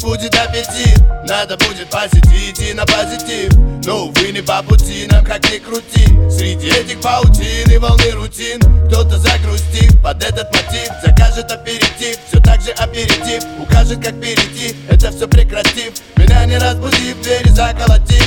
будет аппетит. Надо будет посетить и на позитив. Но, увы, не по пути нам, как ни крути. Среди этих паутин и волны рутин кто-то загрустит под этот мотив. Закажет аперитив, все так же аперитив. Укажет, как перейти, это все прекратив. Меня не разбудив, двери заколотив.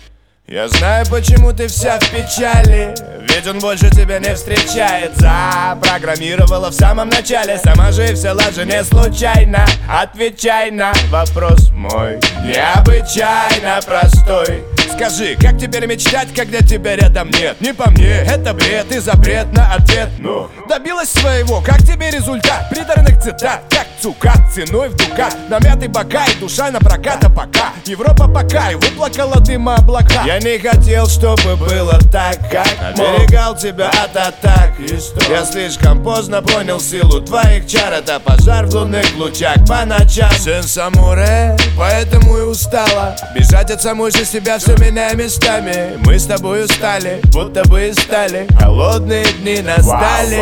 Я знаю, почему ты вся в печали, ведь он больше тебя не встречает. Запрограммировала в самом начале, сама же и взяла же не случайно. Отвечай на вопрос мой, необычайно простой. Скажи, как теперь мечтать, когда тебя рядом нет? Не по мне, это бред и запрет на ответ. Ну, добилась своего, как тебе результат? Приторных цитат, как цукат, ценой в дукат. Намятый бока и душа на прокат, а пока Европа пока и выплакала дыма облака. Я не хотел, чтобы было так, как оберегал тебя от атак. Я слишком поздно понял силу твоих чар. Это пожар в лунных лучах по ночам. Сын самурая, поэтому и устала бежать от самой же себя, все меняя местами. Мы с тобой устали, будто бы и стали. Холодные дни настали.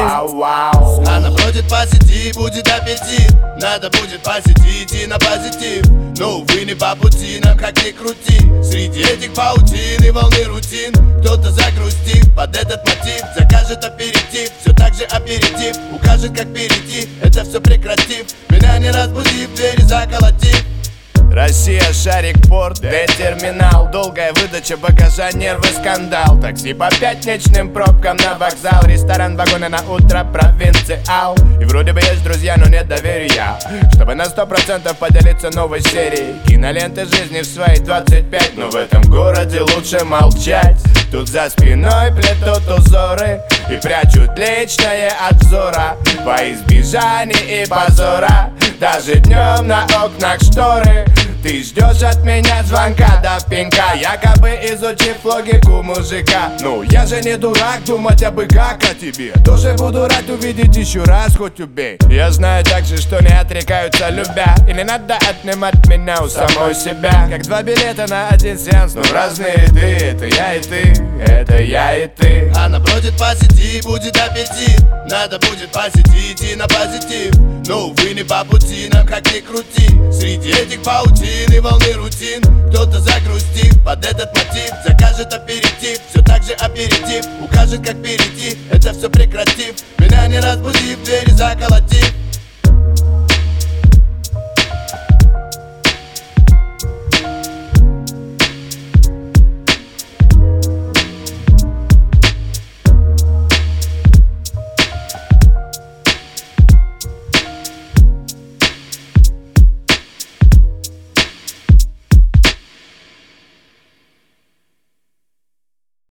Она бродит по сети, будет аппетит. Надо будет посетить и на позитив. Но, увы, не по пути нам, как ни крути. Среди этих паутин и волны рутин кто-то загрустит под этот мотив. Закажет аперитив, все так же аперитив. Укажет, как перейти, это все прекратив. Меня не разбудив, двери заколотив. Россия, шарик, порт, Д-терминал. Долгая выдача багажа, нервы, скандал. Такси по пятничным пробкам на вокзал. Ресторан, вагоны на утро, провинциал. И вроде бы есть друзья, но нет доверия, чтобы на 100% поделиться новой серией киноленты жизни в свои 25. Но в этом городе лучше молчать. Тут за спиной плетут узоры и прячут личное от взора. Во избежание и позора даже днем на окнах шторы. Ты ждешь от меня звонка до пинка, якобы изучив логику мужика. Ну я же не дурак думать абы как о тебе. Тоже буду рад увидеть еще раз, хоть убей. Я знаю также, что не отрекаются любя. И не надо отнимать меня у самой себя. Как два билета на один сеанс, но разные ты. Это я и ты, это я и ты. Она бродит по сети, будет аппетит. Надо будет посетить и на позитив. Но, увы, не по пути нам, как ни крути. Среди этих паутин и волны рутин кто-то загрустит под этот мотив. Закажет аперитив, все так же аперитив. Укажет, как перейти, это все прекратив. Меня не разбудив.